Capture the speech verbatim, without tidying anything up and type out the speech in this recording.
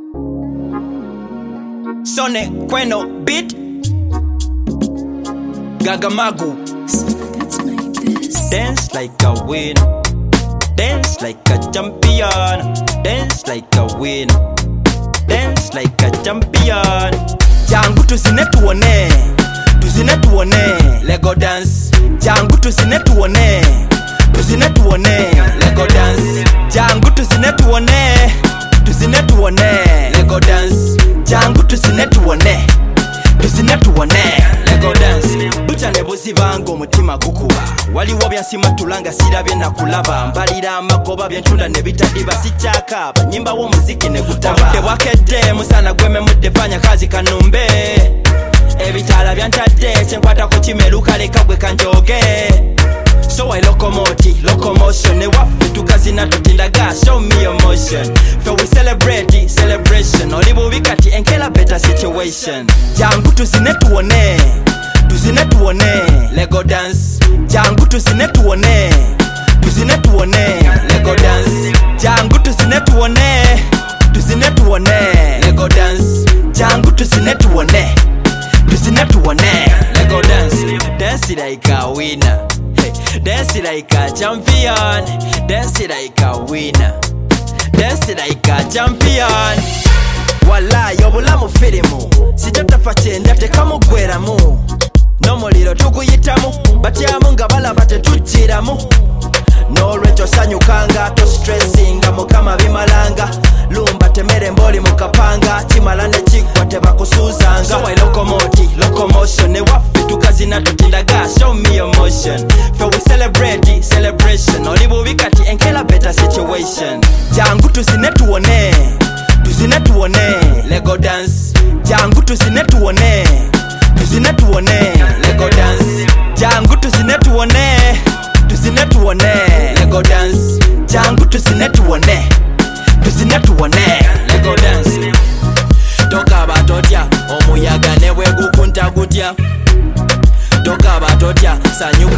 Sone Queno beat Gagamagu. Dance like a winner, dance like a champion, dance like a winner, dance like a champion. Jangu tuzine tuone, tuzine tuone, Lego dance. Jangu tuzine tuone, tuzine tuone, Lego dance. Jangu tuzine tuone, tuzine tuone, Lego dance. Jangu tuzine tuone, tuzine tuone, Lego dance. Bucha nebuzi bango mutima kukuba, waliwo byansima tulanga sirabye nakulaba, mbalira amagoba byenchunda nebitadiba sichaka banyimba wo muziki ne gutaba de wakedde musana gweme mudde fanya kazi kanumbe ebitala byantadde chenkwata ko kimeruka leka gwe kanjoge. So I locomotive, locomotion ne wafu tukazina tutindaga, show me emotion. So we celebrate, celebration. Olibu bikati enkela better situation. Jangu tuzine tuone, tuzine tuone, Lego dance. Jangu tuzine tuone, tuzine tuone, Lego dance. Jangu tuzine tuone, tuzine tuone, Lego dance. Jangu tuzine tuone, tuzine tuone, Lego dance. Dance like a winner, dance like a champion, dance like a winner, dance like a champion. Wallahi obulamu firimu sijatafa kyenda tekamugweramu, n'omuliro tuguyitamu batyamu nga balaba tetujjiramu. N'olwekyo sanyukanga to stressinga mukama bimalanga, lumba temere mboli mukapanga kimala ne kigwa tebakusuuzanga. So I locomotive, locomotion ne waffe tukazina tutindaga, show me emotion. Fe we celebrate, celebration. Olibu bikati enkela better situation. Jangu tuzine tuone, tuzine tuone, Lego dance. Jangu tuzine tuone, tuzine tuone, Lego dance. Jangu tuzine tuone, tuzine tuone, Lego dance. Jangu tuzine tuone, tuzine tuone, Lego dance. Toka batotya omuyaga ne bwe gukunta gutya, toka batotya sanyu